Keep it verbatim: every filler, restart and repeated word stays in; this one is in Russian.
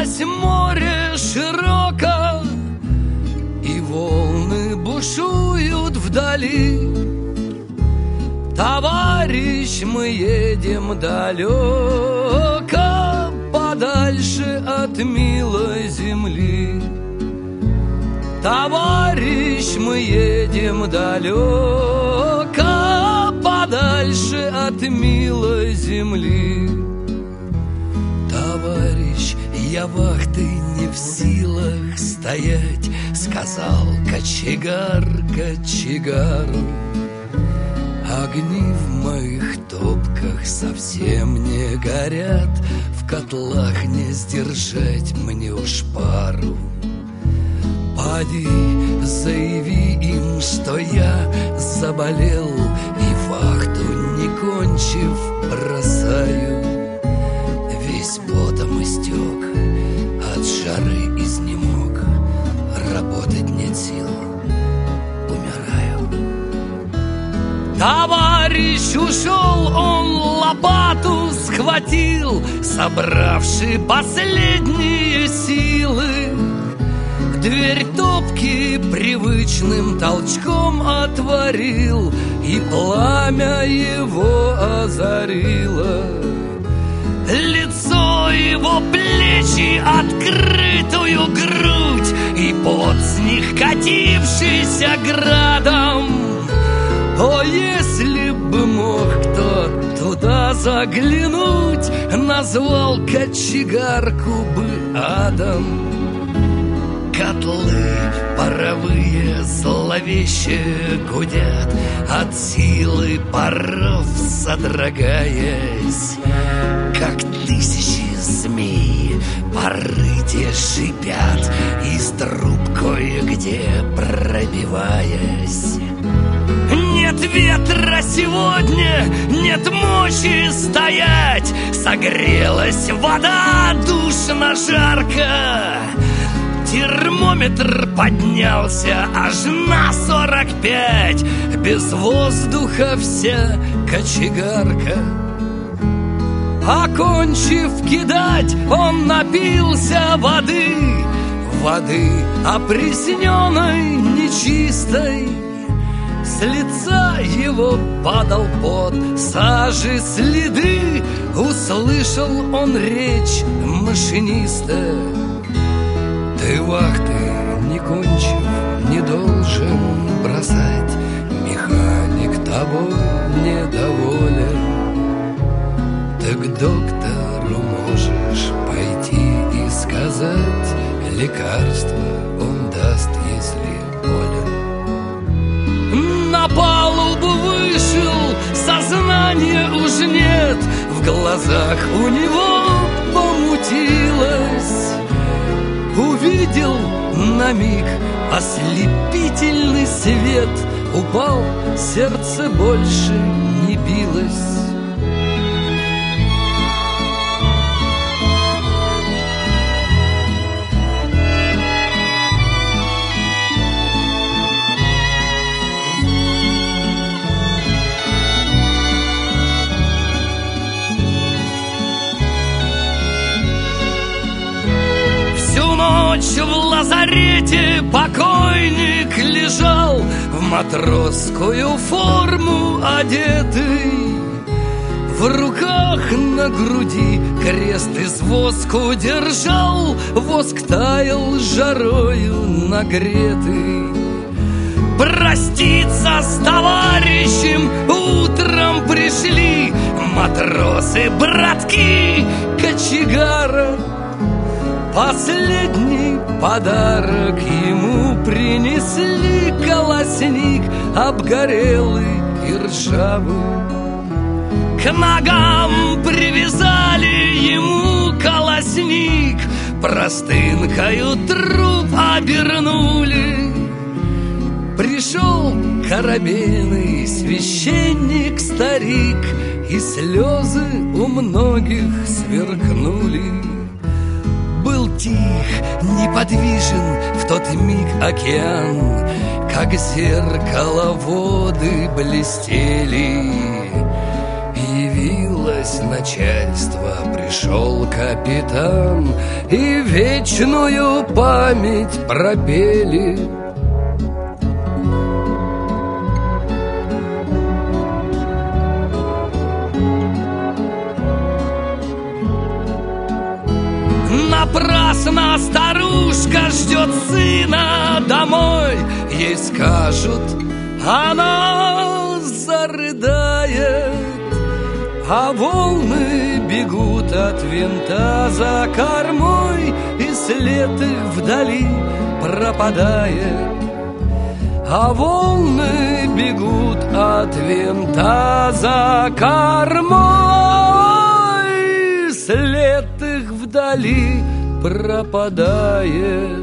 Казалось, море широко, и волны бушуют вдали. Товарищ, мы едем далеко, подальше от милой земли. Товарищ, мы едем далеко, подальше от милой земли. Товарищ, я вахты не в силах стоять, сказал кочегар кочегару. Огни в моих топках совсем не горят, в котлах не сдержать мне уж пару. Поди, заяви им, что я заболел, и вахту не кончив бросаю. Весь потом истек, от жары изнемог, работать нет сил, умираю. Товарищ ушел, он лопату схватил, собравши последние силы. Дверь топки привычным толчком отворил, и пламя его озарило. Лицо его, плечи, открытую грудь, и пот с них катившийся градом. О, если бы мог кто туда заглянуть, назвал кочегарку бы адом. Котлы паровые зловеще гудят, от силы паров содрогаясь. Как тысячи змей пары те шипят, из труб кое-где пробиваясь. Нет ветра сегодня, нет мочи стоять, согрелась вода душно жарко. Термометр поднялся аж на сорок пять, без воздуха вся кочегарка. Окончив кидать, он напился воды, воды опресненной, нечистой. С лица его падал пот, сажи следы, услышал он речь машиниста. Ты вахты не кончив, не должен бросать, механик тобой недоволен. Ты к доктору можешь пойти и сказать, лекарство он даст, если болен. На палубу вышел, сознания уж нет, в глазах у него помутилось. Увидел на миг ослепительный свет, упал, сердце больше не билось. Ночь в лазарете покойник лежал, в матросскую форму одетый. В руках на груди крест из воску держал, воск таял жарою нагретый. Проститься с товарищем утром пришли матросы, братки кочегара. Последний подарок ему принесли, колосник обгорелый и ржавый. К ногам привязали ему колосник, простынкою труп обернули. Пришел корабельный священник-старик, и слезы у многих сверкнули. Был тих, неподвижен в тот миг океан, как зеркало воды блестели. Явилась Собралось начальство, пришел капитан, и вечную память пропели. Напрасно старушка ждет сына домой. Ей скажут, она зарыдает, а волны бегут от винта за кормой, и след их вдали пропадает. А волны бегут от винта за кормой, след их вдали пропадает.